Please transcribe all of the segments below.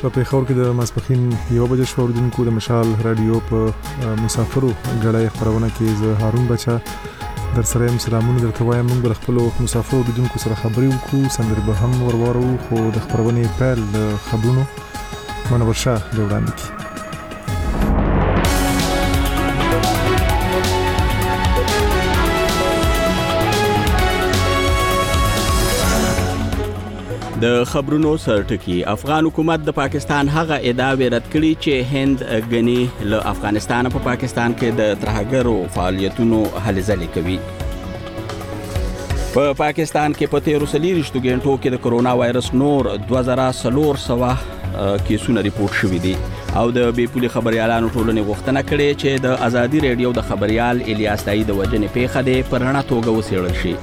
په پیښور کې د ماسپخین 1 بجې شو اوریدونکو د مشال رادیو په مسافرو غړای خبرونه کې زه هارون بچا در سره يم. سلامونه درته وایم. موږ خپل مسافرو اوریدونکو سره خبرې وکړو، سندرې به هم ورورو، خو د خبرونې پیل د خبرونو منور شاه د وړاندې کی. د خبرونو سرټکی افغان حکومت د پاکستان هغه ادعاوې رد کړي چې هند غني له افغانستان په پاکستان کې د ترهګرو فعالیتونو هلې ځلې کوي. په پاکستان کې په 13 غنټو کې د کرونا وایرس نور 2400 کیسونه ریپورت شوي دي او د بیپولي خبريالانو ټولنې غوښتنه کړې چې د ازادي رادیو د خبريال الیاس دای د وجنې پیښه د پرهنه توګه وڅېړل شي.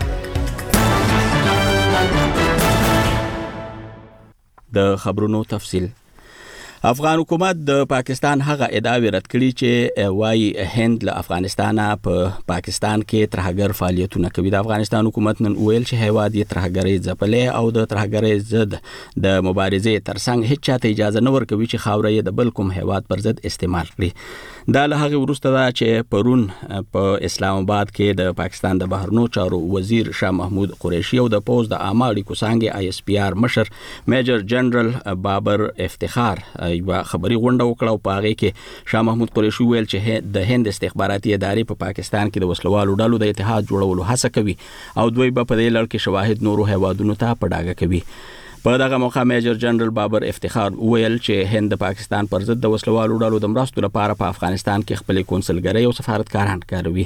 د خبرونو تفصیل. افغان حکومت د پاکستان هغه ادعاوې رد کړي چې وايي هند له افغانستانه په پاکستان کې ترهګر فعالیتونه کوي. د افغانستان حکومت نن ویل چې هیواد یې ترهګرۍ ځپلې او د ترهګرۍ ضد د مبارزې ترڅنګ هیڅ چاته اجازه نه ورکوي چې خاوره یې د بل کوم هیواد پر ضد استعمال کړي. دا له هغه وروسته دا چې پرون په اسلام آباد کې د پاکستان د بهرنیو چارو وزیر شاه محمود قریشي او د پوز د عامه اړیکو څانګې ISPR مشر میجر جنرال بابر افتخار یو خبري غونډه وکړه او په هغه کې شاه محمود قریشي ویل چې د هند استخباراتي ادارې په پاکستان کې د وسلوالو ډلو د اتحاد جوړولو هڅه کوي او دوی په دې لړ کې شواهد نورو هیوادونو ته په ډاګه کوي. په دغه موقع میجر جنرال بابر افتخار ویل چې هند د پاکستان پر ضد د وسلوالو ډلو د مرستو لپاره په افغانستان کې خپل کونسلګرۍ او سفارتکاران کاروي.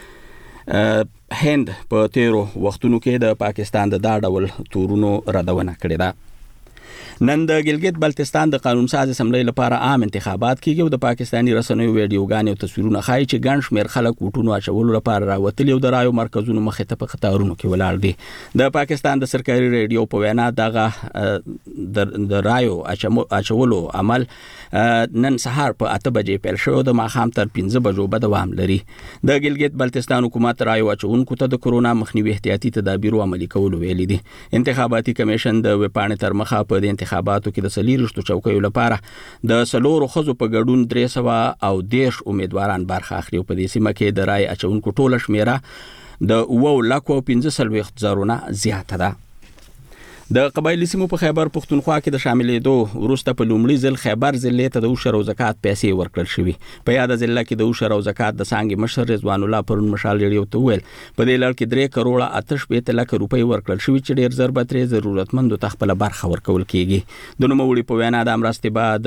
هند په 13 وختونو کې د پاکستان د دا ډول تورونو ردونه کړې ده. نن د ګلګت بلتستان د قانون ساز اسمبلی لپاره عام انتخابات کیږي او د پاکستاني رسنیو ویډیوګانې او تصویرونه ښایي چې ګڼ شمېر خلک ووټونو اچولو لپاره راوتلي او د رایو مرکزونو مخې ته په قطارونو کې ولاړ دي. د پاکستان د سرکاري ریډیو په وینا دغه د رایو اچولو عمل نن سهار په 8 بجې پیل شو د ماښام تر 15 بجو به دوام لري. د ګلګت بلتستان حکومت رایو اچونکو ته د کرونا مخنیوي احتیاطي تدابیر عملي کول ویلي دي. انتخاباتي کمیشن د وپاڼې تر مخه په انتخاباتو کې د 40 چوکیو لپاره د 4 خزو په ګډون 300 او 10 امیدواران برخه اخلي او په دې سیمه کې د رای اچونکو ټوله شمیره د 9,15,000 زیاته ده. د قبایلی سیمو په خیبر پختونخوا کې د شاملېدو وروسته په لومړي ځل خیبر ضلع ته د عشر او زکات پیسې ورکړل شوې. په یاد ضلع کې د عشر او زکات د څانګې مشر رضوان الله پرون مشال ریډیو ته ویل په دې لړ کې 3 کروڑ 88 لک روپۍ ورکړل شوې چې ډېر ضرورت لري ضرورتمندو ته خپل برخه ورکول کیږي. د نوموړي په وینا د امرستې بعد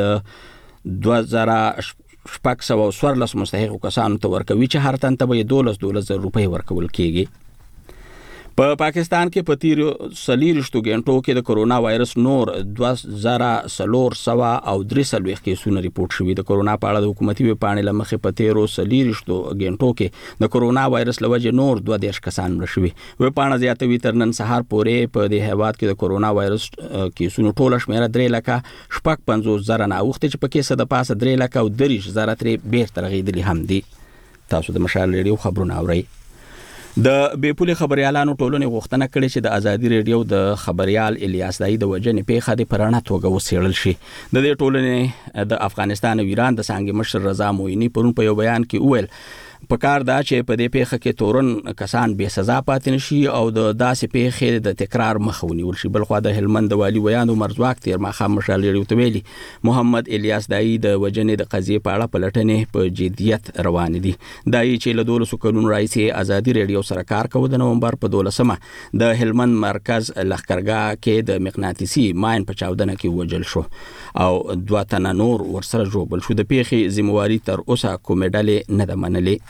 2014 مستحق کسانو ته ورکوي چې هر تن ته به 12,000 روپۍ ورکول کیږي. په پاکستان کې په 13 غنټو کې د کرونا وایرس نور 2400 او 300 کیسونه ریپورت شوي. د کرونا په اړه د حکومتي وپاڼې له مخې په 13 غنټو کې د کرونا وایرس له وجې نور 22 کسان مړه شوي. وپاڼه زیاتوي تر نن سهار پورې په دې هیواد کې د کرونا وایرس کیسونو ټوله شمیره 3,55,000 نه اوښتې چې په کې د پاسه 3,30,000 ترې بیرته رغېدلي هم دي. تاسو د مشال ریډیو خبرونه اورئ. د بیپولي خبريالانو ټولنې غوښتنه کړې چې د ازادي رادیو د خبريال الیاس دای د وجنې پیښه د پرهنه توګه وڅېړل شي. د دې ټولنې د افغانستان او ایران د څانګې مشر رضا مویني پرون په یو بیان کې وویل پکار دا چې په دې پیښه کې تورن کسان بے سزا پاتې نشي او د داسې پیښې د تکرار مخه ونیول شي. بلخوا د هلمند د والي ویان عمر ځواک تیر ماښام مشال ریډیو ته ویلي محمد الیاس دای د وجنې د قضیې په اړه پلټنې په جدیت روان دي. دای چې له 12 کلونو راځي ازادي رادیو سره کار کوي. د نومبر په 12 د هلمند مرکز لښکرګاه کې د مغناطیسي ماین په چاودنه کې وجل شو او 2 تنه نور ورسره جوړ شو. د پیښې ذمہواری تر اوسه کومه ډلې نه ده منلې.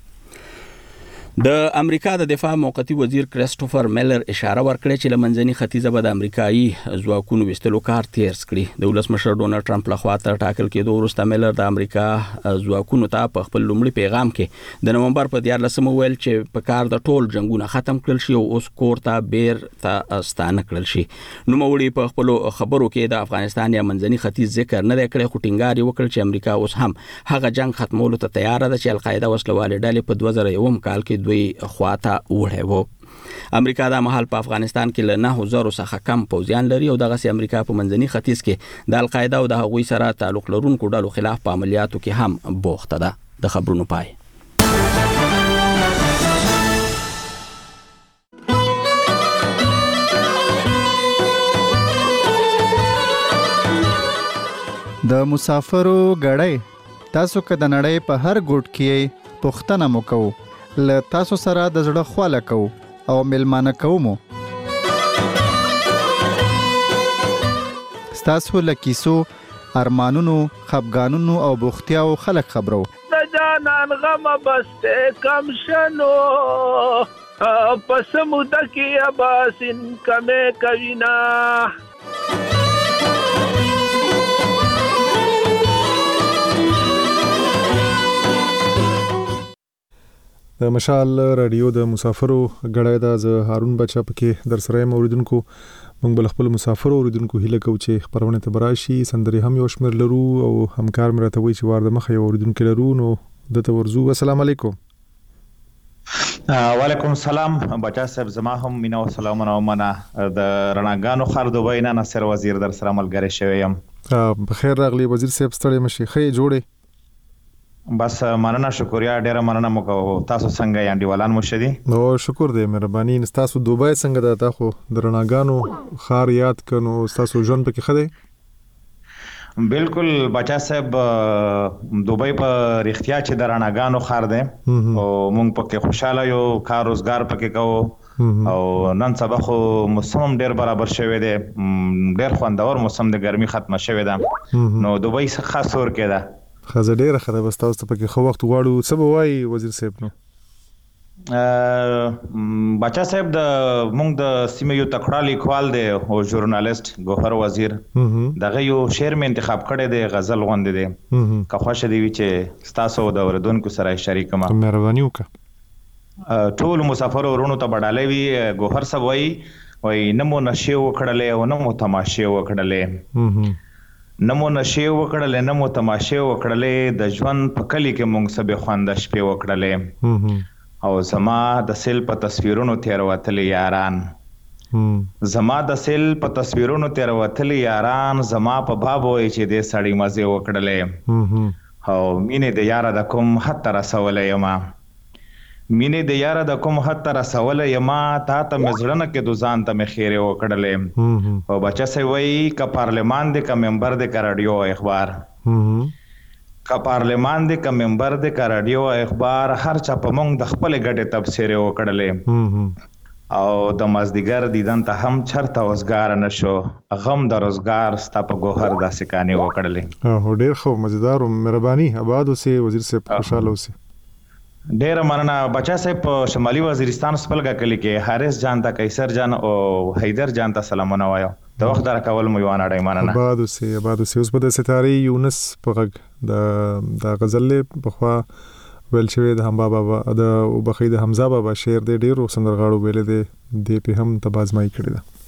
د امریکا د دفاع موقتی وزیر کریسټوفر میلر اشاره ورکړه چې لمنځني ختیځه به د امریکایي ځواکونو وستلو کار تیرس کړي. د ولسمشر ډونالد ټرمپ لخوا تر ټاکل کېدو وروسته میلر د امریکا ځواکونو ته په خپل لومړي پیغام کې د نومبر په 14 ویل چې په کار د ټول جنگونه ختم کړل شي او اوس کور ته بیرته ستانه کړل شي. نوموړي په خپل خبرو کې د افغانستان یا منځني ختیځ ذکر نه کړی خو ټینګار وکړ چې امریکا اوس هم هغه جنگ ختمولو ته تیار ده چې القاعده وسلوالې ډلې په 2001 کال کې دوی خواته وړه وو. امریکا د مهال په افغانستان کې له 9000 څخه کم پوځیان لري او دغه امریکا په منځني ختیځ کې د القاعده او د هغوی سره تعلق لرونکو ډلو خلاف په عملیاتو کې هم بوخته ده. د خبرونو پای. د مسافرو غړی تاسو که د نړۍ په هر ګوټ کې پوښتنه مو کوو، له تاسو سره د زړه خواله کوو او میلمانه کوو مو. ستاسو له کیسو، ارمانونو، خفګانونو او بوختیاو خلک خبرو. د جانان غم بسته کم شنو پس موده کې اباسین کمه کوینا. د مشال رادیو د مسافرو غړای د هارون بچا پکې در سره موریدونکو موږ بل خپل مسافرو اوریدونکو هیله کوو چې خبرونه ته براشي سندري هم یو شمیر لرو او همکار مرته وي چې وار د مخه اوریدونکو لرو نو د تورزو. السلام علیکم. وعلیکم السلام بچا صاحب، زما هم مینا او سلام او منه د رڼاګانو خر دوبه نه ناصر وزیر در سره ملګری شوی یم. بخیر راغلی وزیر صاحب، ستړي مشي خې جوړه. بس مننه، شکریا، ډیره مننه مو کوو. تاسو څنګه یاندې ولان مو شدي؟ نو شکر دې مهرباني. تاسو دوبه څنګه ده؟ تاسو د رڼاګانو خار یاد کنو تاسو ژوند پکې خده؟ بالکل بچا صاحب، دوبه په رښتیا چې د رڼاګانو خار دی او مونږ پکې خوشاله یو، کار روزګار پکې کوو او نن سبا خو موسم ډیر برابر شوی دی، ډیر خوندور موسم د ګرمي ختمه شوی ده، نو دوبه څخه خاص ور کېده. خزه ډیره خده بس تاسو ته پکې خو وخت غواړو. څه به وایي وزیر صاحب؟ نو بچا صاحب، د مونږ د سیمې یو تکړه لیکوال دی او ژورنالیست ګوهر وزیر، دغه یو شعر مې انتخاب کړی دی، غزل غوندې دی، که خوښه دی وي چې ستاسو د اوریدونکو سره شریک کړم. مهرباني وکړه. ټول مسافر ورونو ته بډالۍ وي. ګوهر صاحب وایي نه مو نشې وکړلې او نه مو تماشې وکړلې، نه مو نشې وکړلې نه مو تماشې وکړلې، د ژوند په کلي کې مونږ سبې خوانده شپې وکړلې، او زما د سیل په تصویرونو تېروتلې یاران، زما د سیل په تصویرونو تېروتلې یاران، زما په باب وایي چې دې سړی مزې وکړلې، او مینې د یاره د کوم حد ته رسولی یمه، مینې د یاره د کوم حد ته رسولی یمه، تا ته مې زړه نه کېدو ځان ته مې خیرې وکړلې. او بچه صاحب وایي که پارلمان دی که ممبر دی که راډیو اخبار، که پارلمان دی که ممبر دی که راډیو اخبار، هر چا په مونږ د خپلې ګټې تبصرې وکړلې، او د مازدیګر دیدن ته هم چرته وزګار نه شو، غم د روزګار ستا په ګوهر داسې کانې وکړلې. ډېر ښه، مزیدار، مهرباني. آباد اوسې وزیر صاحب، خوشحاله اوسې. ډیره مننه بچا صاحب. په شمالي وزیرستان سپلګه کلی کې حارث جان ته، قیصر جان او حیدر جان ته سلامونه وایو. د وخت در کول مو یو اړای مننه. آباد اوسې، آباد اوسې. اوس به د ستاري یونس په غږ د غزل په خوا ویل شوی د حمزه بابا د وبخې د حمزه بابا شعر دی، ډیرو سندرغاړو ویل دی، د په هم تبازمای کړی ده.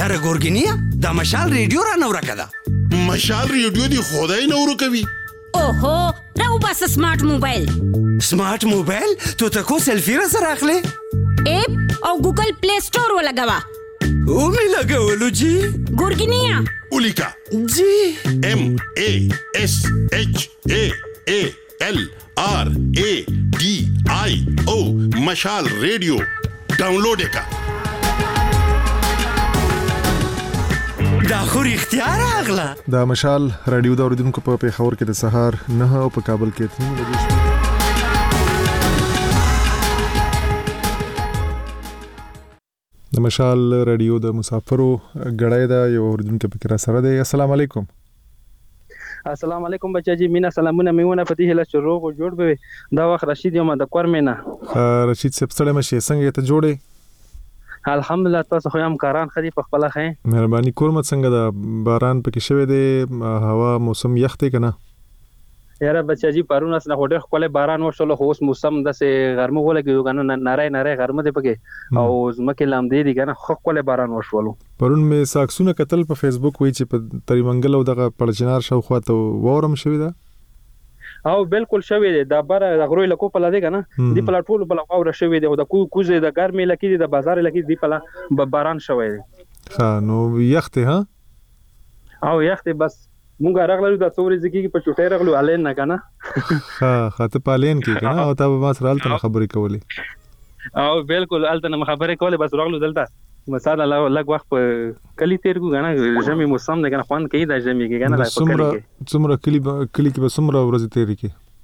یاره ګورګینیا دا مشال ریډیو را نو راکده مشال ریډیو دی خدای نو ورکوي اوهو راو بس سمارټ موبایل تو تکو سیلفی را سره اخلي اپ او ګوګل پلی سٹور ولګوا او می لګولو جی ګورګینیا اولیکا جی MASHALRADIO مشال ریډیو ډاونلوډ کا دا خو اختیار اغلا دا مشال رادیو د اوریدونکو په پیښور کې د سهار 9 او په کابل کې 3 بجې شو. د مشال رادیو د مسافرو غړای دا یو اوریدونکو په کرا سره دی. السلام علیکم. السلام علیکم بچا جی مینا سلامونه میونه پتی هله چروغ جوړ به دا وخت رشید یم د کور مینا رشید صاحب سره مشه څنګه ته جوړې الحمدلله تاسو خو هم کاران خدي په خپل خې مهرباني کورمت څنګه دا باران پکې شوی دی هوا موسم یخته کنه یاره بچا جی پرون اسنه هډر خپل باران وشول خو اوس موسم د سه ګرمه ولګي کنه ناره ګرمه دی پکې او زمکه لامدې دي کنه خو خپل باران وشول پرون می ساکسونه قتل په فیسبوک وی چې په تریمنګل او دغه پړچنار شو خواته وورم شوی دا او بالکل شوی دی دا بار د غروي لکو په لادي کنه دی په ټولو په لغاوره شوی دی او د کوزه د ګرمي لکې دی د بازار لکې دی په باران شوی دی ها نو یخته ها او یخته بس مونږه راغلو د څوري ځکه په چټه راغلو الین نه کنه ها خاطه پالین کې کنه او تاسو ما سره الته خبرې کولې او بالکل الته خبرې کولې بس راغلو دلته مثلا لږ وخت په کلی تیر کو غنا ژمي موسم نه کنه خوان کوي د ژمي کې کنه څومره کلی کې به څومره ورځې تیرې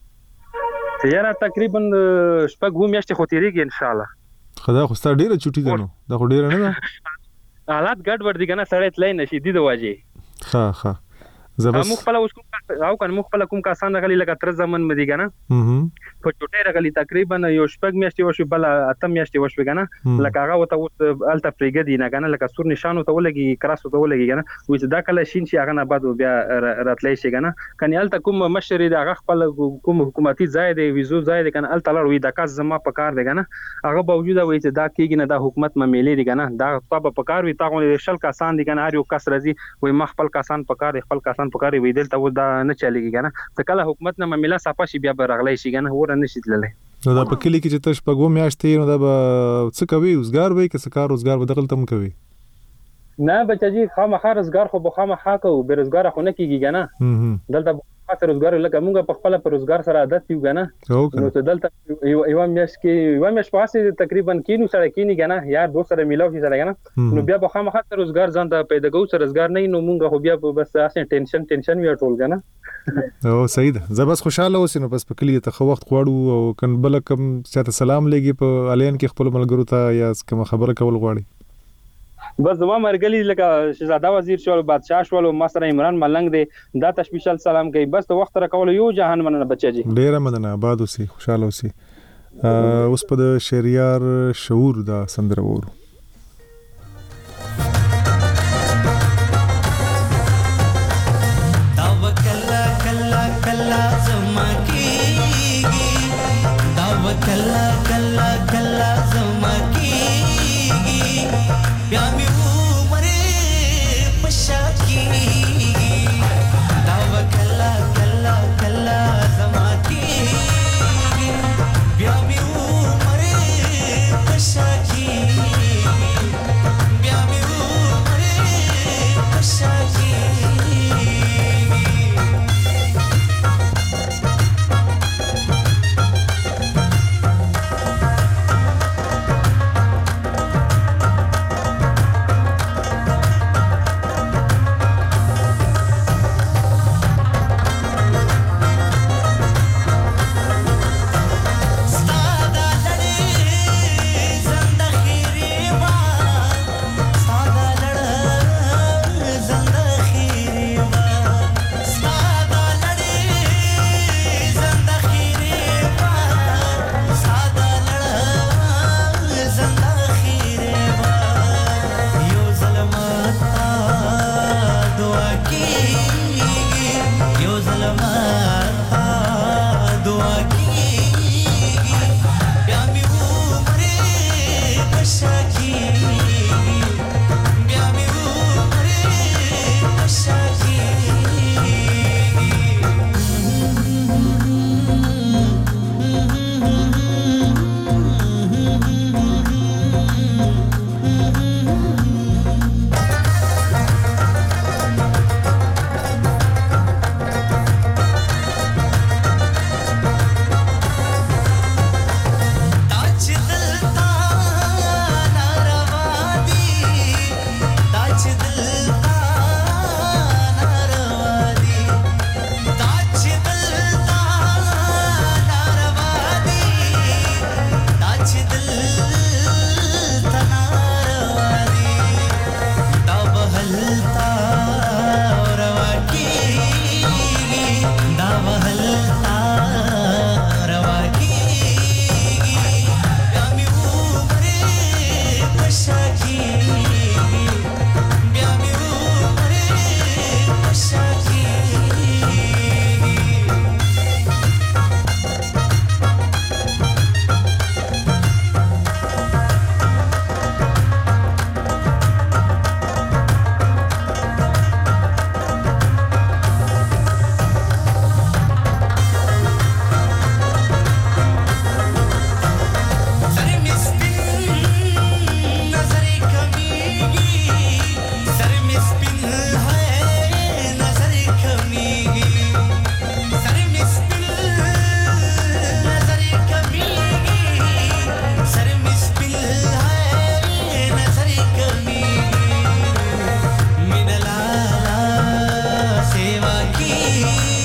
کې یاره تقریبا شپږ میاشتې خو تیریږي ان شاء الله خدا خو ستاسو ډیره چټي ده نو دا خو ډیره نه ده حالات ګډ وډ دي کنه سړی تلای نشي دي د واجی ها زبس مخبل اوس کوم او کنه مخبل کوم کسان غلي لکه تر زمن مدي کنه په چټه راغلي تقریبا یو شپږ میاشتې وشو بل اتم میاشتې وشو کنه لکه هغه وته الته پریګدي نه کنه لکه سور نشانو ته ولګي کراسو ته ولګي کنه وې دا کله شین شي هغه نه بعد بیا راتلای شي کنه کني الته کوم مشر دی هغه خپل کوم حکومتي ځای دی ویزو ځای دی کنه الته لړوي د کاس زما په کار دی کنه هغه باوجود وې چې دا کېږي نه د حکومت مېلې دی کنه دا طب په کار وي تاغه شل کسان دي کنه هر یو کس راځي وې مخبل کسان په کار خپل کسان په کار وي دلته و دا نه چلیږي کنه ته کله حکومت نه مملا صفه شي بیا برغلای شي کنه ور نه شي تللی نو دا په کلی کې چې تاسو په ګوم میاشتې نو دا به څه کوي روزګار وای که سکار روزګار بدل تم کوي نه بچا جی خامخا روزګار خو بخامه حق او بیروزګار خو نه کیږي کنه دلته خاطر روزګار لکه موږ په خپل پر روزګار سره عادت یو کنه نو ته دلته یو میاش پاسه تقریبا کینو سره کینی کنه یار دو سره میلاو شي سره کنه نو بیا بخامه خاطر روزګار ځان ته پیدا کوو سره روزګار نه نو موږ خو بیا بس اسه ټینشن وی ټول کنه او صحیح ده زه بس خوشاله اوسم بس په کلی ته خو وخت غواړو او کن بل کم چاته سلام لګي په الین کې خپل ملګرو ته یا کوم خبره کول غواړي بس زما مرګلی لکه شهزاده وزیر شو بادشاہ شو او مستر عمران ملنګ دی دا تشبیشل سلام کوي بس وخت را کول یو جهان مننه بچی جی ډیره مننه آباد اوسې خوشاله اوسې اوس په شهریار شعور دا سندره وورو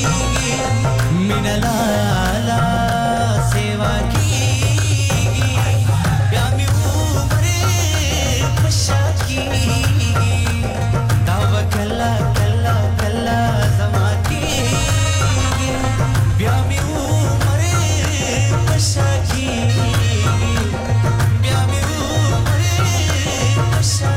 मिनलाला सेवा कीगी बया मी उमरे खुशा कीगी दावा कल्ला कल्ला कल्ला जमा कीगी बया मी उमरे खुशा कीगी बया मी उमरे खुशा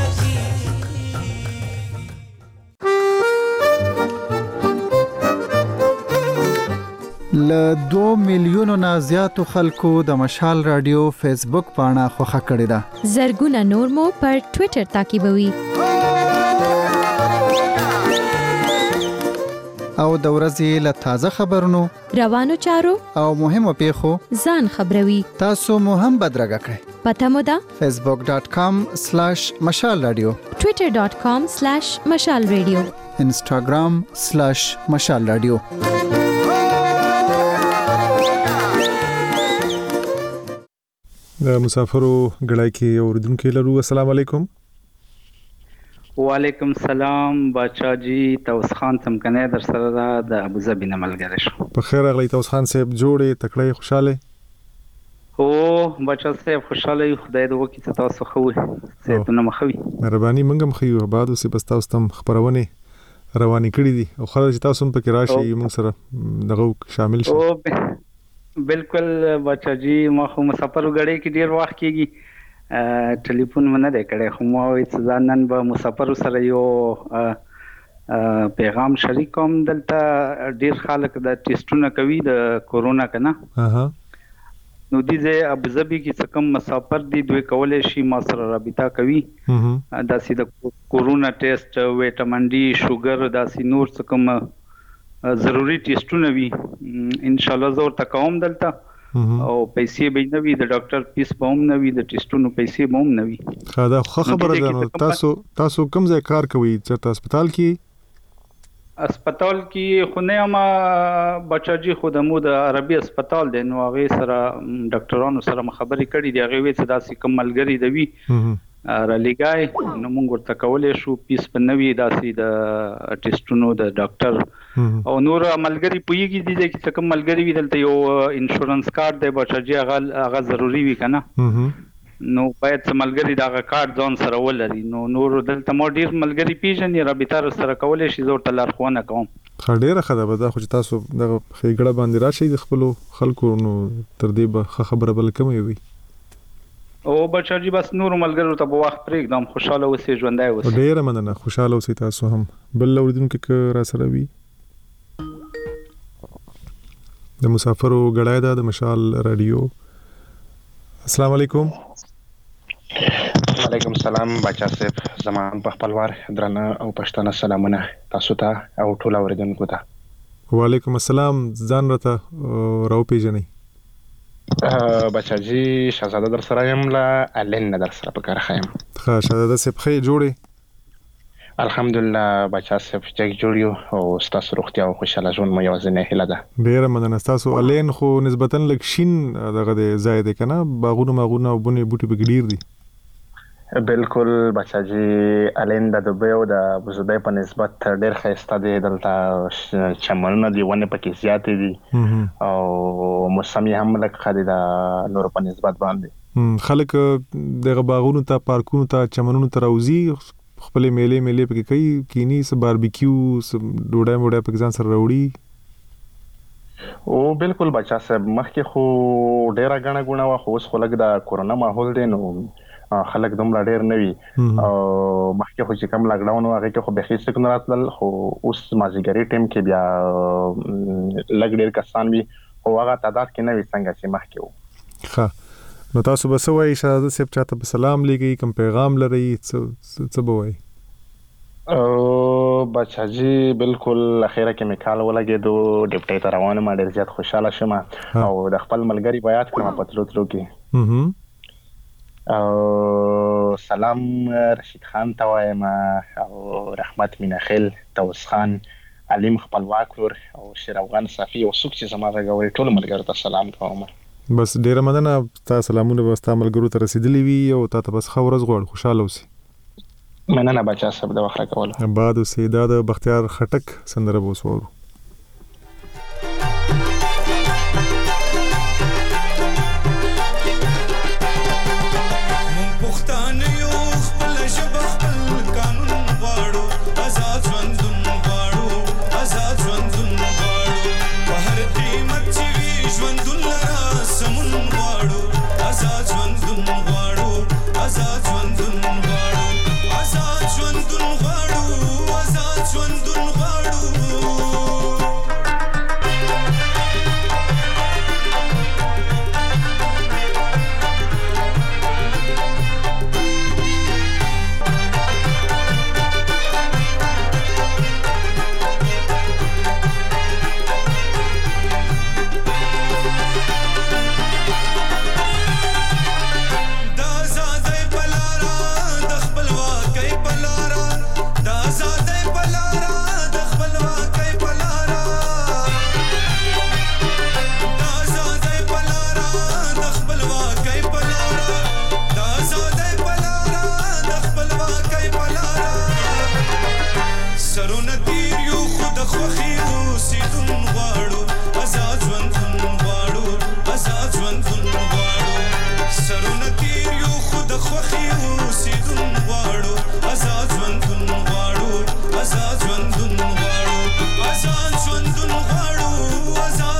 ل 2 میلیونو نه زیاتو خلکو د مشال رادیو فیسبوک پاڼه خوښه کړې ده. زرګونه نور مو پر ټوئیټر تعقیبوي. او د ورځې له تازه خبرونو، روانو چارو او مهمو پیښو ځان خبروي. تاسو مو هم بدرګه کړئ. پته مو ده facebook.com/مشال رادیو، twitter.com/مشال رادیو، instagram/مشال رادیو. د مسافرو غړای کې اوردونکو لرو. السلام علیکم. وعلیکم السلام بچا جی. توس خان تمکنه در سره د ابوظبی نه ملګری شو. په خیر اغلی توس خان صاحب، جوړې تکړه خوشاله؟ او بچا صاحب خوشاله یو، خدای دې وکړي چې تاسو خو صحتونه مخوي. مهرباني منګم خو بعد اوسې بس تاسو تم خبرونه روانې کړې دي او خلک تاسو هم پکې راشي موږ سره دغه شامل شي. بالکل بچا جی، ما خو مسافر غړې کې ډیر وخت کېږي ټلیفون مونږ نه کړې، خو ما وې ځانن به مسافر سره یو پیغام شریک کوم. دلته ډیر خلک د ټیسټونه کوي د کورونا کنه. نو دې ابوظبی کې څه کم مسافر دي دوی کولای شي ما سره رابطه کوي. داسې د کورونا ټیسټ، ویټامین ډي، شوګر، داسې نور څه کم ضروری ټیسټونه وي ان شاء الله زور تکوم دلته. او پیسې به نه وي، د ډاکټر فیس به هم نه وي، د ټیسټونو پیسې به هم نه وي. دا خبره ده. تاسو کوم ځای کار کوئ؟ چېرته هسپتال کې؟ هسپتال کې خو نه یم بچا جی، خو د مو د عربي هسپتال دی. نو هغه سره ډاکټرانو سره خبرې کړې دي. هغه وی چې داسې کوم ملګری دی وی را لګای، نو موږ ورته کولای شو پیس په نوې داسې د ټیسټونو د ډاکټر او نور ملګری پویږي دي چې کوم ملګری وی دلته یو انشورنس کارت دی بچا جی، هغه ضروری وی کنه. نو باید ملګری دا کارت ځان سره ولري. نو نور دلته مو ډیر ملګری پیژنې، رابطه سره کولای شي زور تلارخونه کوم. ډیره ښه ده. به دا خو تاسو دغه خېګړه باندې راشي د خپل خلکو، نو تر دې به خبره بل کوم وي. او بچا جی بس نور ملګرو ته په وخت پرېږدم، خوشاله اوسئ، ژوندی اوسئ. ډیره مننه، خوشاله اوسئ تاسو هم. بل اوریدونکو را سره وي د مسافرو غړای ده د مشال رادیو. السلام علیکم. وعلیکم السلام بچا صاحب، زمان په خپلوار درنه او پښتنه سلامونه تاسو ته او ټول اوریدونکو ته. وعلیکم السلام. ځان راته راو پیژنئ؟ بچا جی شهزاده در سره یم، له الین نه در سره په کار خایم. ښه شهزاده صاحب، ښه جوړې؟ الحمدلله بچا صاحب جګ جوړ یو او ستاسو روغتیا او خوشاله ژوند مو یوازینۍ هیله ده. ډیره مننه. ستاسو الین خو نسبتا لږ شین دغه دی ځای دی که نه؟ باغونه ماغونه او بونې بوټي پکې ډیر دي. بالکل بچا جی، الین د دوبۍ او د ابوظبي په نسبت ډیر ښایسته دی. دلته چمنونه دي، ونې پکې زیاتې دي او موسم یې هم لږ ښه دی د نورو په نسبت باندې. خلک دغه باغونو ته، پارکونو ته، چمنونو ته راوځي، خپلې میلې پکې کوي، کینی څه باربیکیو، ډوډۍ موډۍ پکې ځان سره راوړي. او بالکل بچا صاحب، مخکې خو ډیره ګڼه ګوڼه وه، خو اوس خو لږ د کورونا ماحول دی، نو خلک دومره ډیر نه وي. او مخکې خو چې کوم لاکډاون و هغې کې خو بیخي څوک نه راتلل، خو اوس مازدیګري ټایم کې بیا لږ ډیر کسان وي، خو هغه تعداد کې نه وي څنګه چې مخکې و. ښه، نو تاسو به څه وایي شهزاده صاحب؟ چاته به سلام لیږئ، کوم پیغام لرئ، څه به وایي؟ بچا جی بالکل اخیره کې مې کال ولګېدو، ډیپټۍ ته روان یم، ډېر زیات خوشحاله شوم او د خپل ملګري به یاد کړم په تلو کې. سلام رشید خان ته وایم او رحمت میناخیل، توس خان، علیم خپلواک ورور او شیر افغان صافي او څوک چې زما غږ اوري ټولو ملګرو ته سلام کوم. بس ډیره مننه. ستا سلامونه به ستا ملګرو ته رسېدلي وي او تا ته بس ښه ورځ غواړو. خوشحاله اوسې. مننه بچا صاحب د وخت راکولو. بعد اوسې. دا د بختیار خټک سندره به اوس واورو.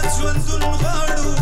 ژوندون غواړو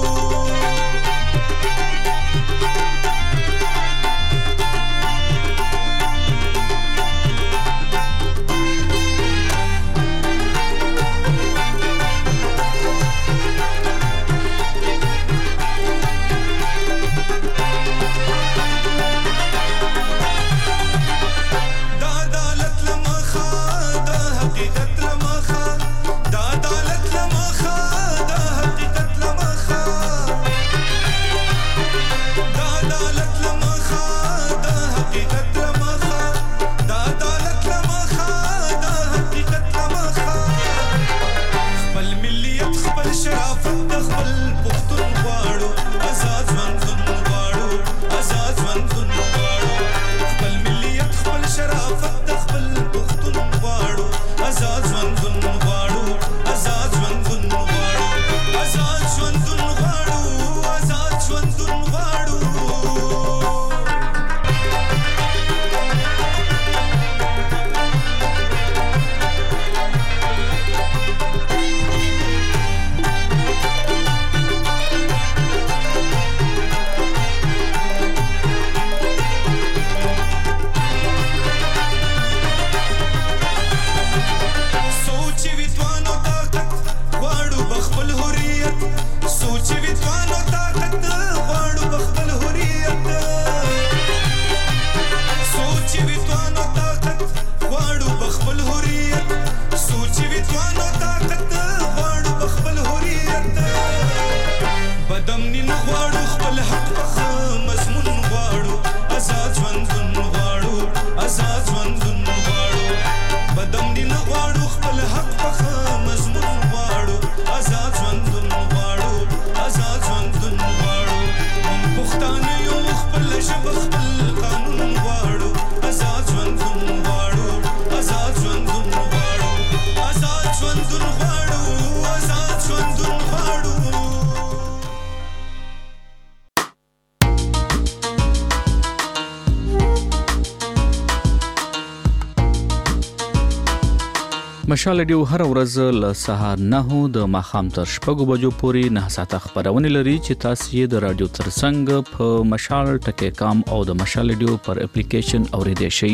مشال ډیو هر ورځ له سهار 9 د ماخام تر شپږو بجو پورې 9 ساعته خبرونه لري چې تاسو یې د رادیو ترڅنګ په مشال ټکی کام او د مشال ډیو پر اپلیکیشن اوریدئ شئ.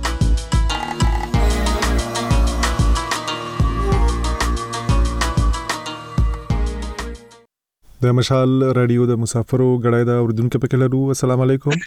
د مشال رادیو د مسافرو غړای دا اوردونکو پکې لرو. السلام علیکم.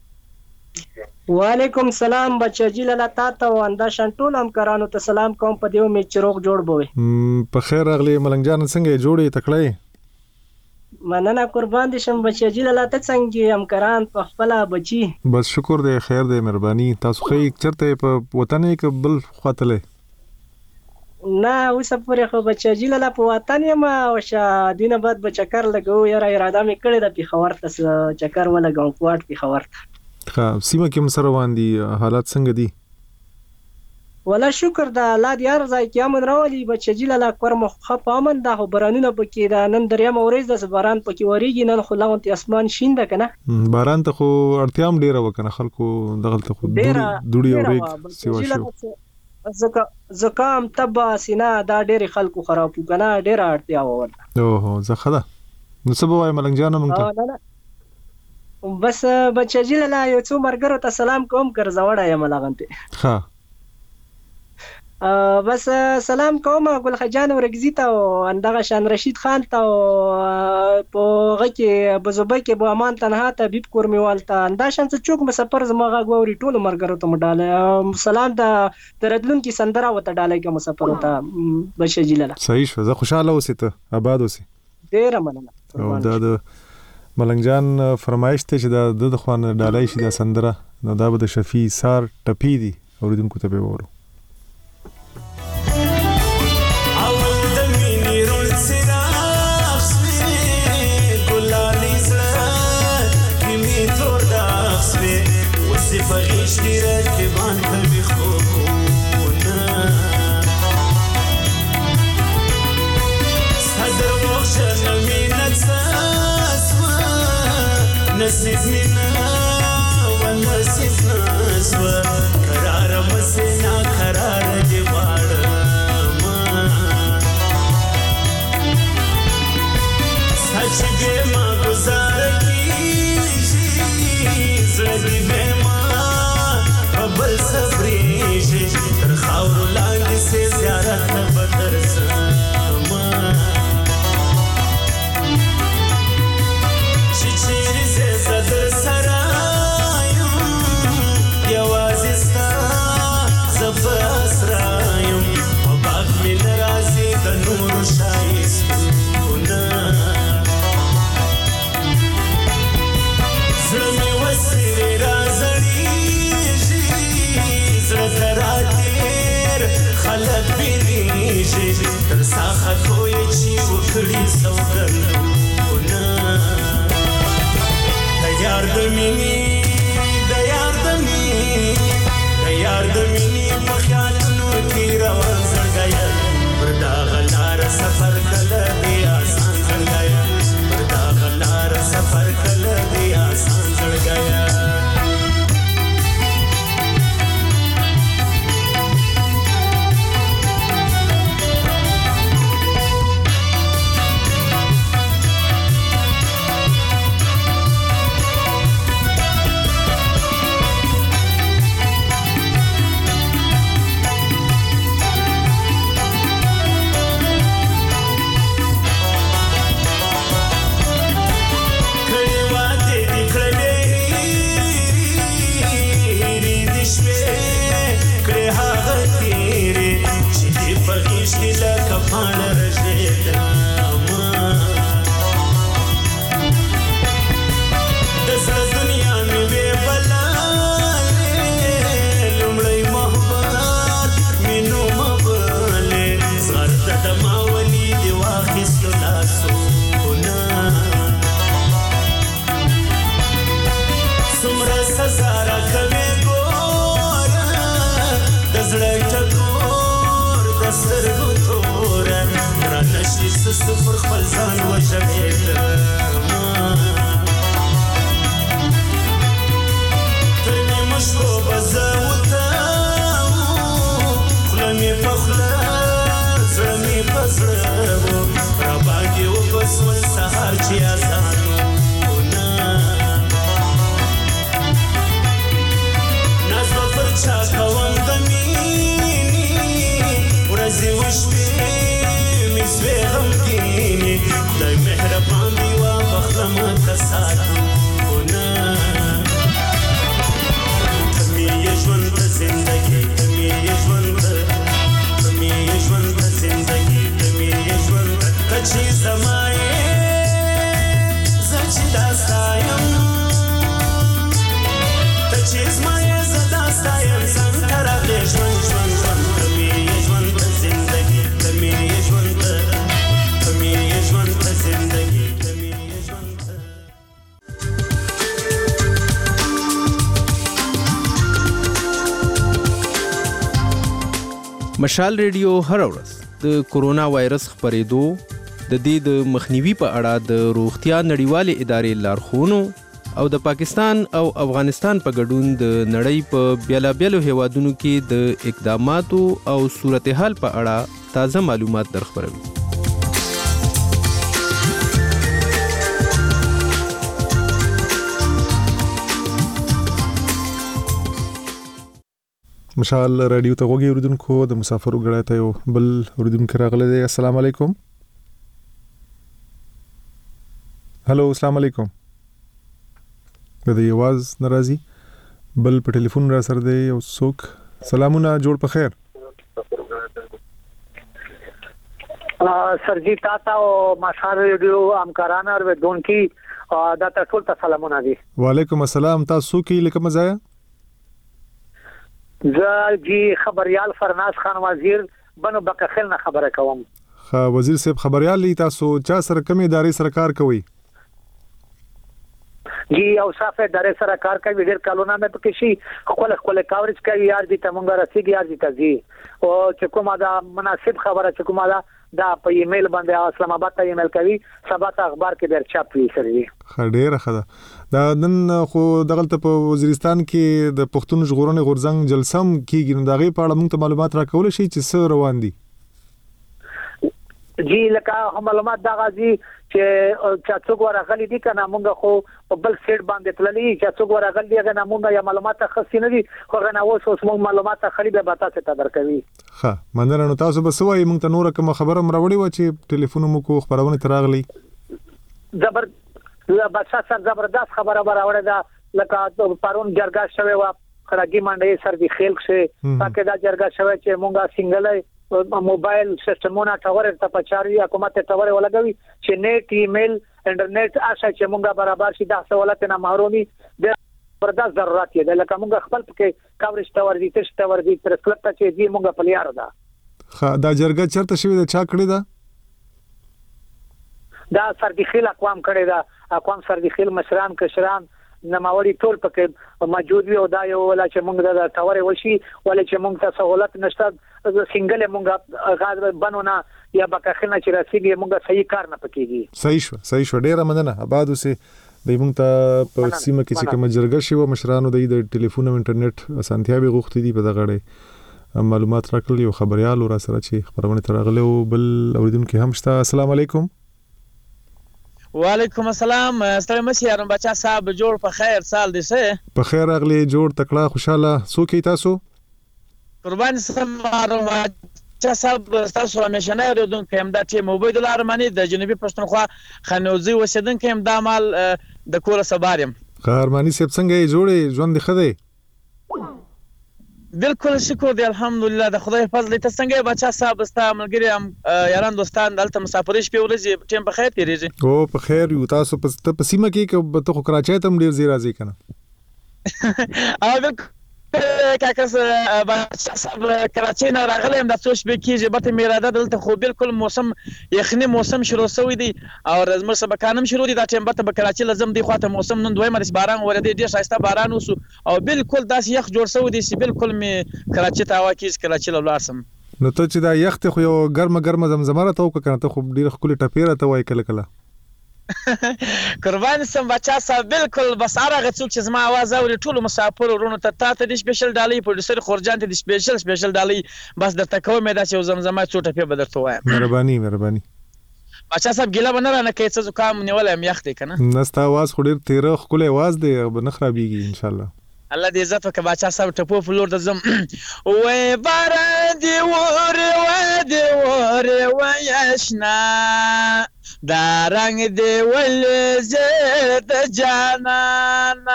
وعلیکم سلام بچی لاله تاسو او انداشن ټول همکارانو ته سلام کوم په دیو می چروغ جوړ بوي. په خیر اغلی ملنګ جان څنګه جوړې تکړه؟ مننه قربان دي شم بچی لاله ته څنګه همکاران په خپل بچی. بس شکر دی خیر دی مهرباني. تاسو خې چرته په وطن کې بل خاطله؟ نه اوس پورې خو بچی لاله په وطن ما او ش دینه بعد بچکر لګو یاره اراده می کړې د پیښور ته چکر ولګم کوټ پیښور ته. سیمه کې مسره باندې حالات څنګه دي؟ ولا شکر د الله دې هر ځای کې امن راولي بچی لاله کور مخ په امن ده. برانونه پکې دا نن دریا مورز د باران پکې وریږي نن خو لغونتي اسمان شین ده کنه. باران ته خو اړتیا هم ډیره وکنه خلکو دغه ته خو دوړي اورېږي سیوا شو زکام تبا سینا دا ډېر خلکو خراب کنه ډېر اړتیا وره. اوه زخه ده نو څه به وایم ملنګ جان مونږ ته بس بچی لاله یو څو مرګرو ته سلام کوم ګرځوړا یم لغنته. ها بس سلام کوم ګل خجان ورګزی ته او اندغه شان رشید خان ته او په غکه بزوبه کې بو امان تنها ته بیب کورمي والته انداشان څه چوک مسافر زمغه غوري ټول مرګرو ته مډاله سلام د تردلون کې سندره وته ډالای کې مسافر ته بچی لاله. صحیح شو زه خوشاله اوسه آباد اوسه. ډیر مننه. او دا د ملنګ جان فرمایش ته چې د خوان ډالای شي د سندره نو دا به د شفیع سار ټپی دي اوریدونکو ته به وورو. بغیش دیره که بان کبی خوبونه صدر وخشه نمینت ساسوه نصیب مینا و نصیب نسوه قرار مسینا قرار دیوارم چې به ما گزاره کیږي زړه به ما بل صبرېږي تر خاورو لاندې سي زیارت نه بدر سما چې چیرې زه در سره یم یوازې ستا زه په اسرا یم په باغ مې نه راځي د نورو ښایستونه زړه مې وسرې رازړېږي زړه ته راتېر خلک بېلېږي تر ساخه کوی چې وکړي سوګندونه د یار د مینې د یار د مینې د یار د مینې په خیالونو کې روان زړګی پر دغه لاره سفر کله دی آسان زړګی پر دغه لاره سفر کله دی آسان زړګی پر خپل ځان وژړېدم تر نیمو شپو به زه وتم خوله مې په خوله زړه مې په زړه و راباندې وبسول سهار چې اذانونه ناز به پر چا کوم د مینې ورځې وشپې سوی غمگینی دای مهربان دیوا بخلما کساتونه تمی یه ژوند زندگی تمی یه ژوند زندگی تمی یه ژوند کچی زمایه زچی داستایم تچی زمایه زداستایم زنکر اغلی ژوند تمی یه ژوند زندگی تمی یه ژوند مشال ریډیو هر ورځ د کورونا وایرس خپرېدو د دې د مخنیوي په اړه د روغتیا نړیوالې ادارې لارښوونو او د پاکستان او افغانستان په ګډون د نړۍ په بیلابیلو هیوادونو کې د اقداماتو او صورتحال په اړه تازه معلومات درخبروي. مشال رادیو ته وګورئ اوریدونکو د مسافرو غړای ته یو بل اوریدونکو راغله دی. السلام علیکم. هلو السلام علیکم. د دې आवाज ناراضي بل په ټلیفون را سره دی یو څوک. سلامونه جوړ په خیر. سرجی تاسو او مشال ریډیو همکارانو او دونکو دا تاسو ته سلامونه دي. وعلیکم السلام. تاسو کې لکه مزایا زه جی خبريال فرناز خان وزیر بنو بکخل نه خبره کوم. وزیر صاحب خبريال لی تاسو چا سره کومې ادارې سره کار کوي؟ جی او صافه ادارې سره کار کوي ډیر کالونه مې پکې شي خپل کاورج کوي یار دي ته مونږ رسیږي یار دي ته زی او چې کومه دا مناسب خبره چې کومه دا په ایمیل باندې اسلام آباد ته ایمیل کوي سبا ته اخبار کې در چاپ وی سره خډيره خدا دا نن خو دغلت په وزیرستان کې د پښتون ژغورنې غورځنګ جلسم کېږي نو دغه په اړه موږ ته معلومات راکول شي چې څه روان دي. جی لکه معلومات دا غازي چې څوک ورغلي دي کنه مونږ خو په بل سیټ باندې تللی چې څوک ورغلي دي کنه مونږ یا معلومات خاص نه دي خو غنا اوس مونږ معلومات خالي به تاسو ته درکوي. ها مننه. نو تاسو به سوای مونږ ته نور کوم خبره مروړي و چې ټلیفون مو کو خبرونه تراغلي زبردست خبره راوړه دا لکه پرون جرګه شوی و خړګي منډي سر دی خلک شه تاکه دا جرګه شوی چې مونږه سنگل موبایل سیستمونه ټاور ته پچاري حکومت ټاور ولګوي چې نیټ ایمیل انټرنیټ آشا چې مونږه برابر شي دا سہولت نه محرومي د زبردست ضرورت دی لکه مونږ خپل کې کاورج ټاور دي تش ټاور دي تر کلب ته چې دی مونږه پلیار ده. دا جرګه چرته شوی دا چا کړی دا سردخیل اقوام کړی دا اقوام سردخیل مشران کشران نماوړي ټول پکې موجود وي او دا یو ولا چې موږ د ټاورې وشي ولا چې موږ ته سہولت نشته سنگل موږ غاز بنونه یا بکاخنه چې راسيږي موږ صحیح کار نه پکېږي. صحیح شو ډیره مننه. آباد اوسه د موږ ته په سیمه کې چې کوم جرګه شي و مشرانو د ټلیفون او انټرنیټ اسانتیاوي غوښتي دي په دغه اړه معلومات راکړل یو خبريال ور سره چې خبرونه ترغله او بل اوریدونکو هم شته. السلام علیکم. وعلیکم السلام. ستړي مشي یارم بچا صاحب جوړ په خیر سال دې سه په خیر اغلی جوړ تکړه خوشاله سوکي تاسو قربان سمارم بچا صاحب تاسو همیشنه ردون کوم دا ټیم عبید الله ارمانی د جنوبي پښتونخوا خنوزي وسیدن کوم دا مال د کور سبارم ارمانی سپ څنګه جوړې ژوند خده بالکل شکر دی الحمدلله د خدای فضل ته څنګه بچا صاحب استا ملګری هم یاران دوستان دلته مسافرش په ورځ ټیم په خیر تیریږي او په خیر یو تاسو په سیمه کې ته خو کراچۍ ته ډیر زی راځي کنه او بالکل کاکس بچا صاحب کراچۍ نه راغلم د څو شپې کېږي بته میراده دلته خو بالکل موسم یخني موسم شروع شوی دی او زموږ سبکانم شروع دي دا ټیم بته کراچۍ لازم دی خواته موسم نن دوی مرس باران ورته ډیر شایسته باران وسو او بالکل داس یخ جوړ شوی دی چې بالکل می کراچۍ ته واکیز کراچۍ لولارسم نو ته چې دا یخ ته خو یو ګرمه زمزمه ته وکنه ته خو ډیر خپل ټپیره ته وای کله قربان سم بچا صاحب بالکل بس هغه څوک چې زما आवाज اوري ټول مسافر ورونو ته د سپیشل ډالۍ پروډوسر خورجان ته د سپیشل ډالۍ بس درته کوم دا چې زمزمه څوټه په بدرته وایم مهرباني بچا صاحب ګیله بنه نه کوي څه کام نیولم یخ دی کنه نستا आवाज خو ډیر تیره خپل आवाज دی نه خرابېږي ان شاء الله الله دې عزت وکړي بچا صاحب ټپو فلور د زم وې باران دی ور ویشنا دا رنگ دی ول زید جانانا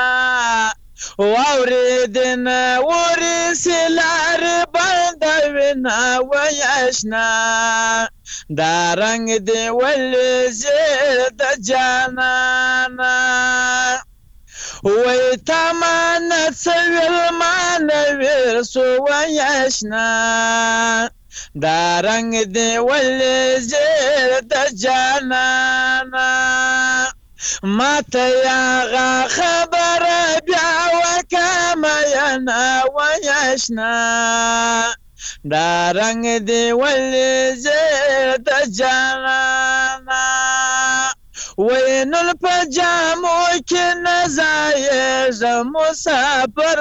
واوریدن ورسلار بندوینا ویشنا دا رنگ دی ول زید جانانا وی تمانا سویل مانویر سو ویشنا دا رنگ دی ول زید جانانا ما تیاغا خبر بیا وکاما ینا ویشنا دا رنگ دی ول زید جانانا وینل پجامو کی نزایز مسافر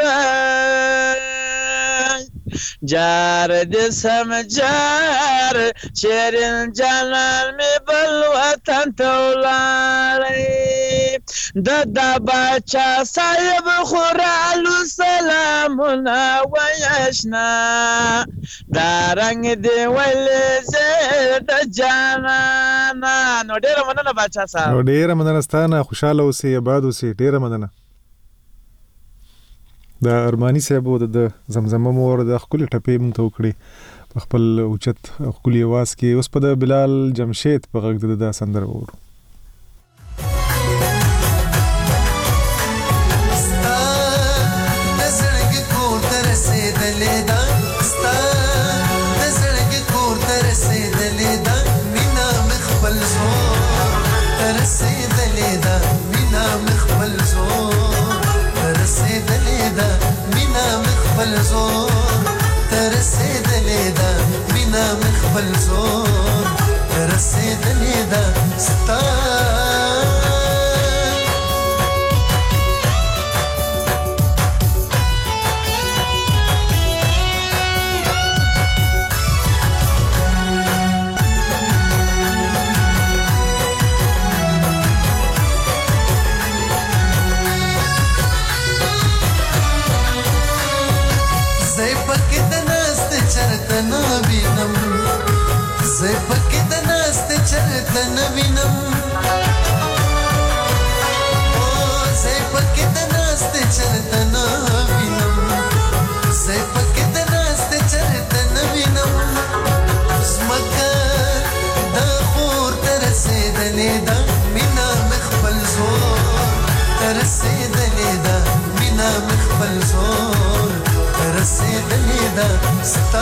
جار دسم جار شیرین جانان می بل وطن تولاری دا بچا صاحب خورالو سلامنا ویشنا دا رنگ دی ول زید جانانا نو ډیر مننه بچا صاحب ډیر مننه ستانه خوشاله اوسې آباد اوسې ډیر مننه د ارمانی صاحب د زمزمه مور د خپل ټپې مونږ ته وکړي په خپل اوچت خپل आवाज کې اوس په د بلال جمشید په غږ د سندره وورو نه وینم زه پکې د ناست چرته نه وینم زه پکې د ناست چرته نه وینم زه پکې د ناست چرته نه وینم زمکه د خور تر رسېدلې ده مینا مې خپل زور تر رسېدلې ده مینا مې خپل زور تر رسېدلې ده ستا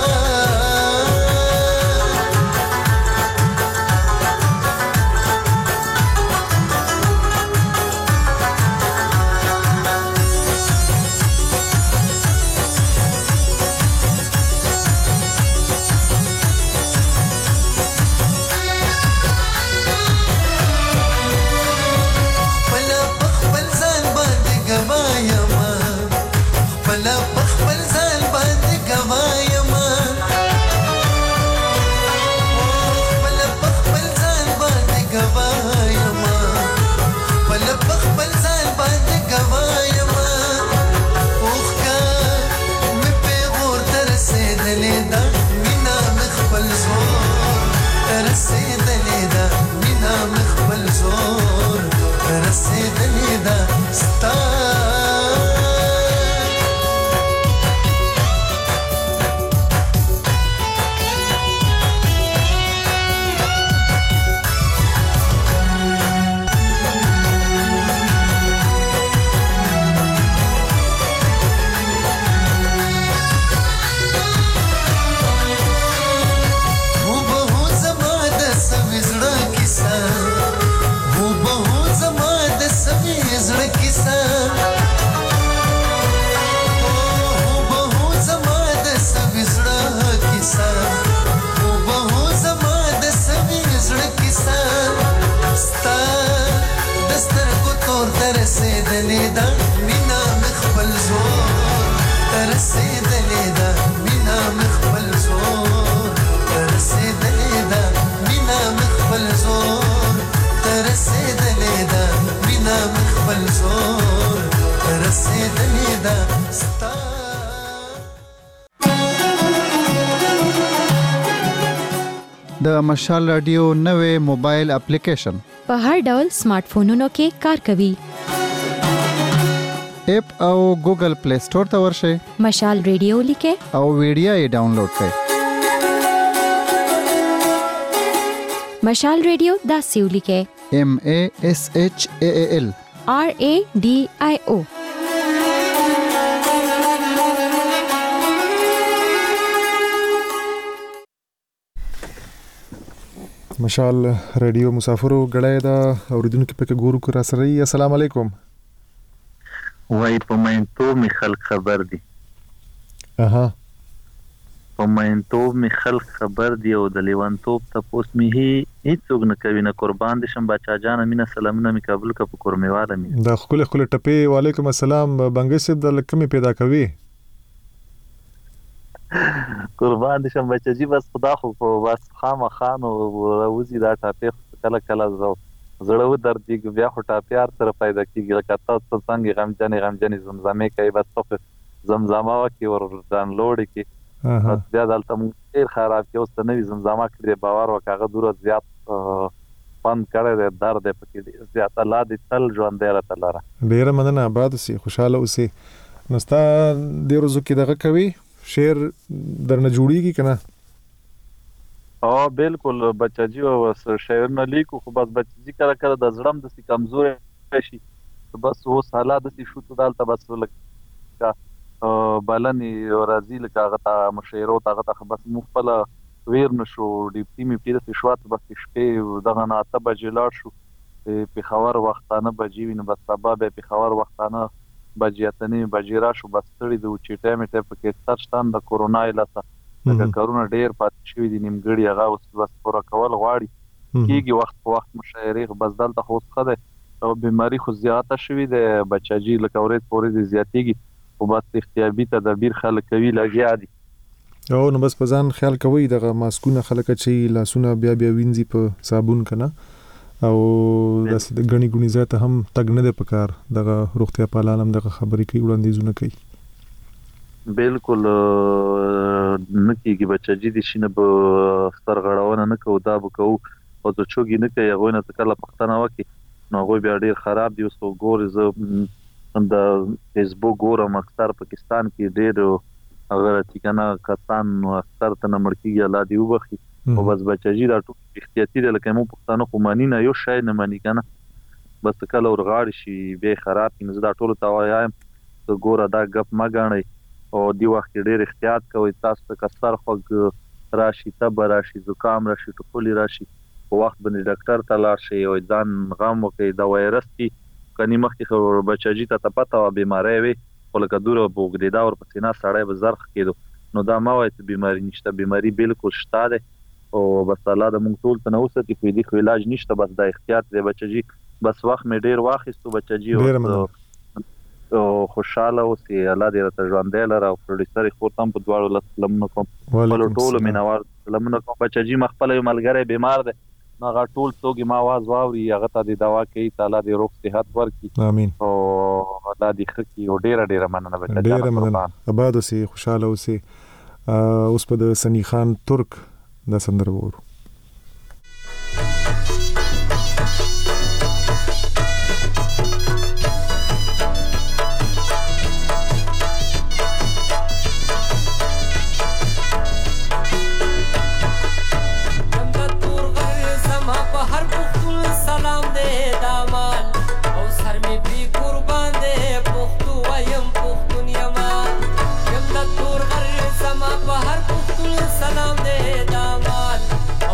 د مشال رادیو نوې موبایل اپلیکیشن په هر ډول سمارټ فونونو کې کار کوي. اپ او ګوګل پلی سٹور ته ورشئ، مشال رادیو لیکه او ویډیو یې ډاونلوډ کړئ. مشال رادیو داسې ولیکه MASHAAL RADIO. مشال رادیو مسافرو غړای دا اوریدونکو په ګورو کرا سره. السلام علیکم. وای په مینتو می خلک خبر دي. اها په مینتو می خلک خبر دي او د لیوانتوب تاسو می هیڅوک نه کوي نه قربان دي شم بچا جان مینا سلامونه می قبول ک په کورمیواله می دا خپل ټپه. وعلیکم السلام. بنګ سیب د لکمه پیدا کوي قربان دي شم بچا جی بس خدا خو بس خامخان او روزي دا ټاپه کله کله زړه و دردي بیا خو ټاپیار سره پیدا کیږي لکه تاسو څنګه غمجنې زمزمه کوي بس په زمزمه وکي ور ډاونلوډ کی بس بیا دلته مو ډیر خراب کې اوس نوې زمزمه کړې باور وکړه ډوره زیات فن کړه درد پکې زیات الله دې تل ژوند دې راته لاره. ډیر مننه. آباد سي خوشاله اوسې. نستا د روزو کې دغه کوي شعر درنه جوړیږي کنه؟ بالکل بچا جی او شعر نه لیکو خو بس بچا جی کله کله د زړم د سي کمزور شي بس و حالات د شو ته دالته بس لکه بلني راځي لکه غته مشیرو ته بس مخبل ویر نشو ډی پی می پیره شوات بس شپې دغه نه ته بجلار شو په خبر وختانه بجیوین بس سبب په خبر وختانه بجیاتنی بجیرا شو بس تړي د چټه میټه پکې ترشتان د کورونا علته دا کرونا ډیر پات شوی د نیمګړی هغه اوس بس پورا کول غواړي کیږي وخت په وخت مشاعره بس دلته خو خده او بیماری خو زیاته شوی د بچاجي لکورید پورې زیاتېږي او بس احتیاطي تدابیر خلک کوي لګیا دي او نو بس په ځان خیال کوي دغه ماسکونه خلک چې لاسونه بیا وینځي په صابون کنه او داسې د غني غونی ذات هم تګ نه د پکار دغه روغتیا پالانم دغه خبرې کوي وړاندیزونه کوي. بالکل نکیږي بچی دي شنه به سترغړونه نه کوو دا به کوو او د چوګي نه کوي هغه نه تکله پښتنه وکي نو هغه بیا ډیر خراب دي اوس ګور ز د فیسبوک ګورم اکثر پاکستان کې ډیر هغه ټیکنه کسان اکثر ته نمړکیږي الله دی وبخي او بس بچی دا ټول احتیاطي دي لکه مو پښتنه خو مانی نه یو شای نه مانی کنه بس کله ورغاړي شي به خراب کینې دا ټول ته وایم ته ګوره دا غپ ما غاڼي او دی وخت ډیر احتیاط کوئ تاسو ته کثر خوګ راشي تب راشي زکام راشي ټکولي راشي په وخت باندې ډاکټر ته لاړ شي او ځان غم وکړي د وایرس کی کني مخکې خو بچی ته پته و بیماری وي ولکه دوره بوګریدا ور پسینا سړی به زرخ کېدو نو دا ما وایي بیماری نشته بیماری بالکل شته ده او بس الله د مونږ ټول ته نو ستې خو دې خو علاج نشته بس د احتیاط دی بچی بس وخت مې ډیر واخیستو بچی او خوشاله اوسې الله دې راته ژوندې لره او پروډوسر خو تم په دواړو لمنو کوم ولو ټول مینوال لمنو کوم بچی مخبل ملګری بیمار ده نو هغه ټول څوګي ما आवाज واوري هغه ته د دوا کوي تعالی دې روغ صحت ورکړي امين او الله دې خکې او ډیر مننه بچی ډیر مننه آباد اوسې خوشاله اوسې اوس په سنی خان ترک دا سندره وورو سلام دې دامال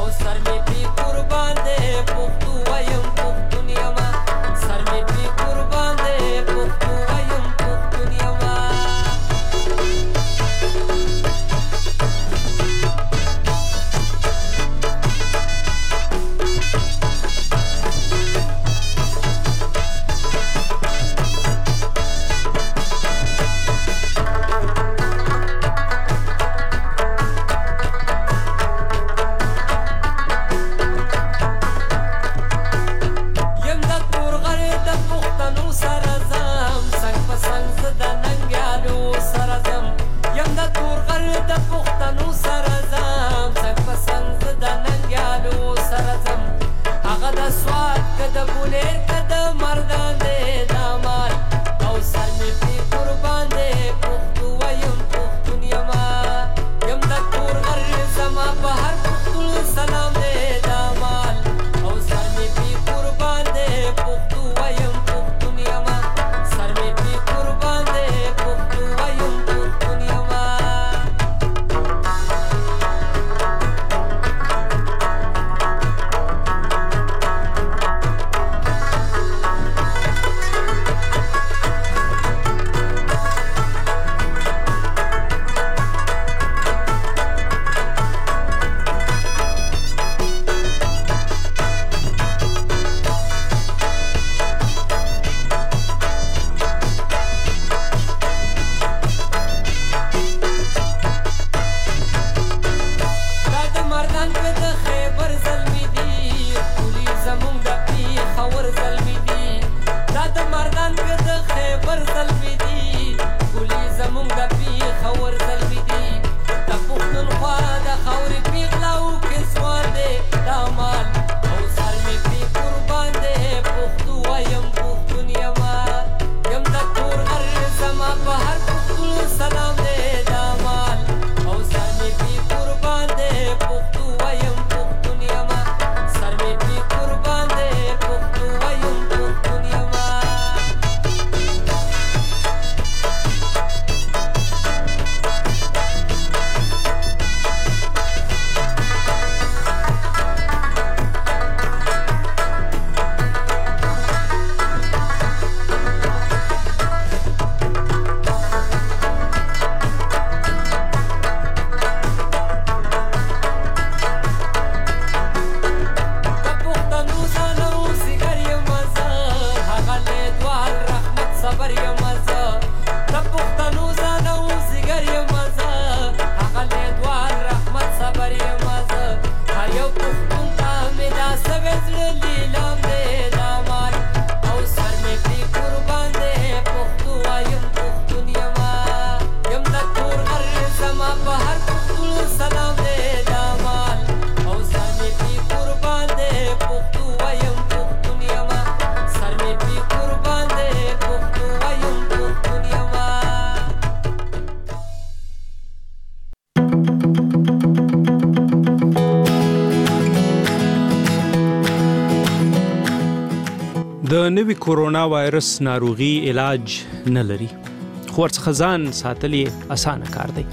د نوي کورونا وایرس ناروغي علاج نه لري، خو ورڅخه ځان ساتل یې اسانه کار دی.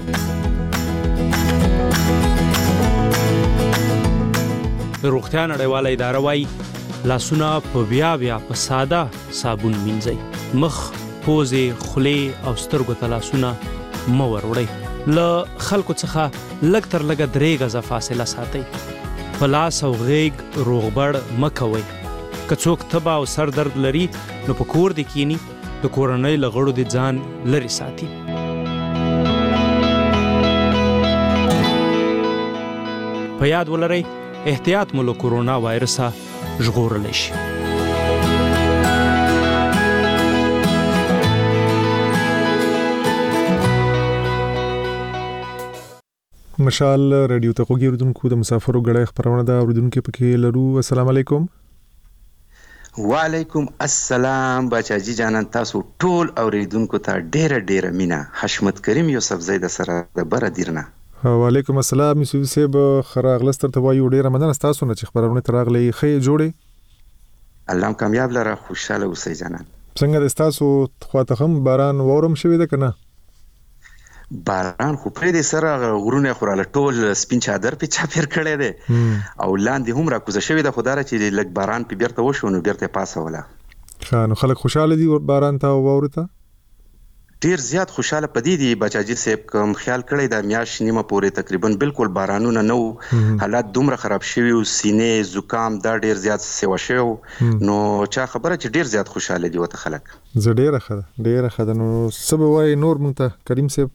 د روغتیا نړیواله اداره وایي لاسونه په بیا په ساده صابون مینځئ. مخ، پوزې، خولې او سترګو ته لاسونه مه وروړئ. له خلکو څخه لږ تر لږه 3 غزه فاصله ساتئ. په لاس او غیږ روغبړ مه کوئ. که څوک تبه او سر درد لري نو په کور دې کینی، د کورنۍ له غړو دې ځان لرې ساتي. په یاد ولرئ احتیاط مو له کورونا وایرسه ژغورلی شي. مشال رادیو ته خوږی اردوونکو د مسافرو غړې خبرونه دا اردوونکو پکې لرو. السلام علیکم. وعلیکم السلام بچاجي جانان، تاسو ټول اوریدونکو ته ډیره مینا. حشمت کریم یوسف زید سره د بر دیرنه. وعلیکم السلام یوسف صاحب، خراغلستر ته وایو ډیره مننه تاسو نه چې خبرونه تراغلي خې جوړي. الله کامیاب لره، خوشاله اوسئ جانان. څنګه د تاسو خواته هم باران وورم شوی ده کنه؟ باران خو پرې د سره غرونه خوراله ټول سپین چادر په چاپیر کړي دي او لاندې هم را کوزه شوی د خدای چې لګ باران په بیرته وشو نو بیرته پاسه ولا. خانو خلک خوشاله دي باران ته وورته؟ ډیر زیات خوشاله پدې دي بچاجي صاحب، کوم خیال کړی د میاش نیمه پورې تقریبا بالکل بارانونه نو، حالات دومره خراب شوی او سینې زکام دا ډیر زیات سیوا شو نو چا خبره چې ډیر زیات خوشاله دي وته خلک. زه ډیره خده نو سبا وای نور مونږ ته کریم صاحب.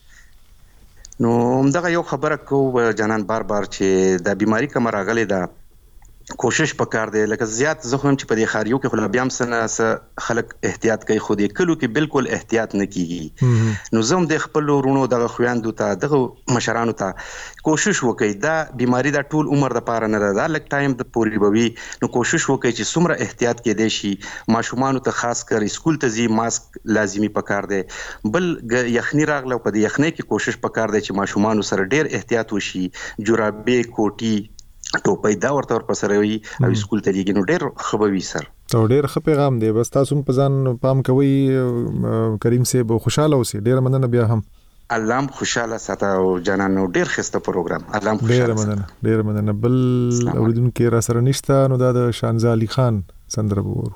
نو همدغه یو خبره کو جانان بار چې د بیماری کوم راغلی ده، کوشش وکړ دی لکه زیات زه هم چې په دې خاریو کې خو بیا هم سره خلک احتیاط کوي، خو دې کلو کې بالکل احتیاط نه کیږي. نو زه هم د خپل ورونو دغه خویندو ته دغه مشرانو ته کوشش وکړي دا بیماری د ټول عمر د پاره نه ده، لکه ټایم د پوری بوي. نو کوشش وکړي چې څومره احتیاط کې دی شي، ماشومان ته خاص کر اسکول ته زی ماسک لازمی پکار دی. بل یخنی راغله په دې یخنی کې کوشش پکار دی چې ماشومان سره ډیر احتیاط وشي، جورابې، کوټي، ټوپۍ دا ورته ورپسره وي او اسکول ته لګي نو ډیر خبوي سر. او ډیر ښه پیغام دی، بس تاسو په ځان پام کوئ کریم صاحب، خوشاله اوسئ. ډیر مننه بیا هم. الله هم خوشاله ساته او جانان نو ډیر خسته پروګرام. الله هم خوشاله. ډیر مننه. بل اوریدونکو را سره نشته نو دا د شانزه علي خان سندره وورو.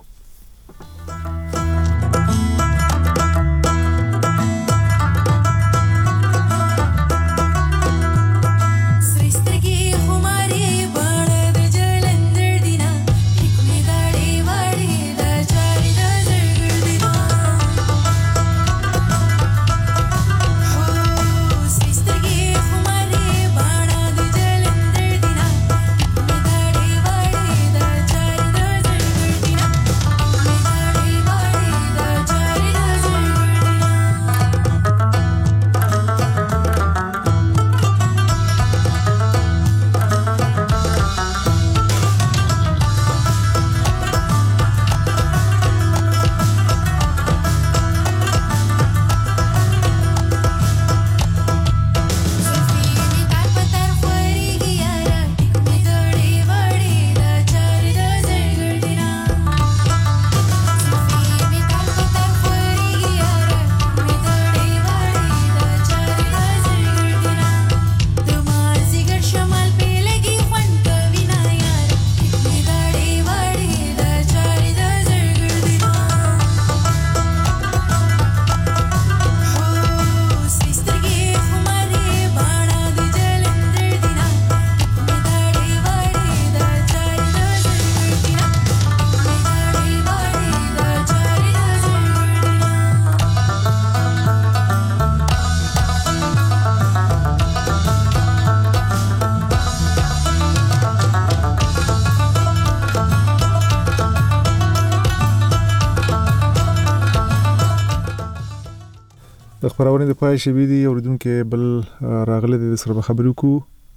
د خبرونه د پای شوی دی اوریدونکو بل راغله د سره خبرو کو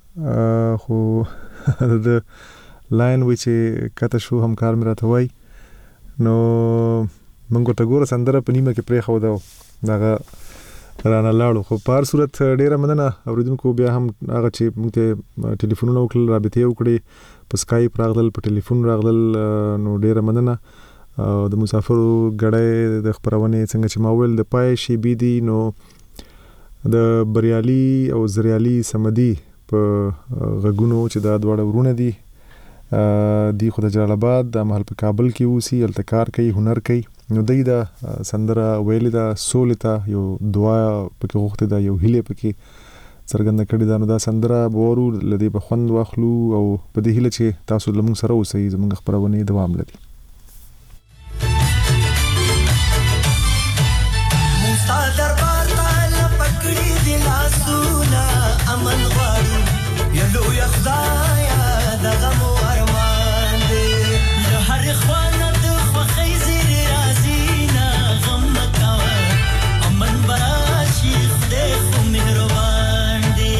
خو د لاین چې کته شو همکار مې راته وای نو منګو ته ګوره سندره په نیمه کې پرې خو دغه رانه لاړو خو په هر صورت ډیره مننه اوریدونکو بیا هم هغه چې موږ ته ټلیفونونه وکړل رابطه وکړي په سکایپ راغلل په ټلیفون راغلل نو ډیره مننه د مسافرو غړې د خبرونه څنګه چې ماول د پای شي بي دي نو د بریالي او زریالي سمدي په غګونو چې دا دواړه ورونه دي دی خو د جلال آباد د محل په کابل کې اوسي التکار کوي هنر کوي نو دای دا سندره ویل دا سولتا یو دعا پکې غوښته دا یو هیله پکې څرګنده کړی دا نو دا سندره بورو لدی په خوند واخلو او په دې هیله چې تاسو لمون سره اوسئ زموږ خبرونه دوام لري دربار ته پکړی دی لاسونه امن غواړو یلو یخدایا دغه مو ارمان دی له هر خوانه د خوخی زیر رازینا غم مکاوه امن براشي خدای خو مهربان دی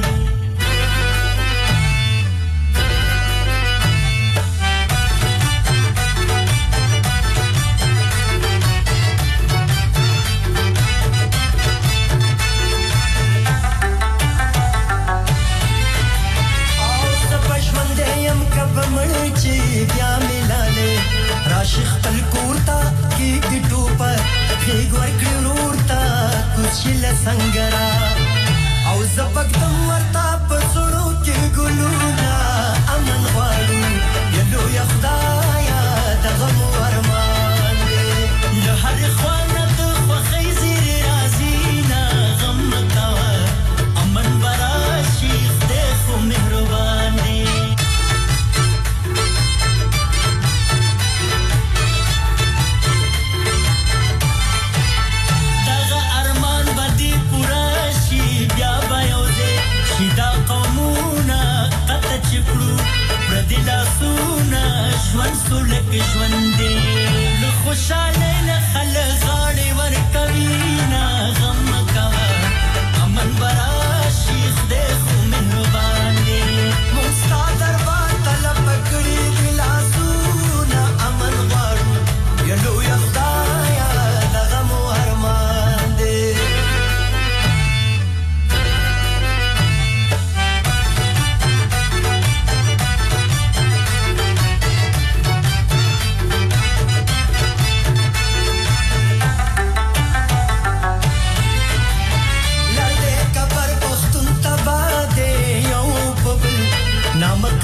بیا ملاله راشي خپل کورتا کې ټوپه هیګ ورکړي ورورتا کوچل سنگرا او زبکتم ورتا پسړو کې ګلونا امن غواړو یلو یخدایا دغه مو ارمان دی له هر خوانه د خوخی زیر رازینا غم مکاوه امن براشي خدای خو مهربان دی ژوند سولک ژوند دی له خوشاله نه خلک غاړې ورکوي نه غم مکوه امن براشي خدای خو مهربان دی موږ ستا دربار ته پکړي دي لاسونه امن غواړو یلو یخدایا دغه مو ارمان دی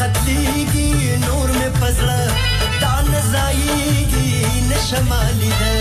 قتلېږي نور مې پزړه دا نه ځایږي نشم لیدلی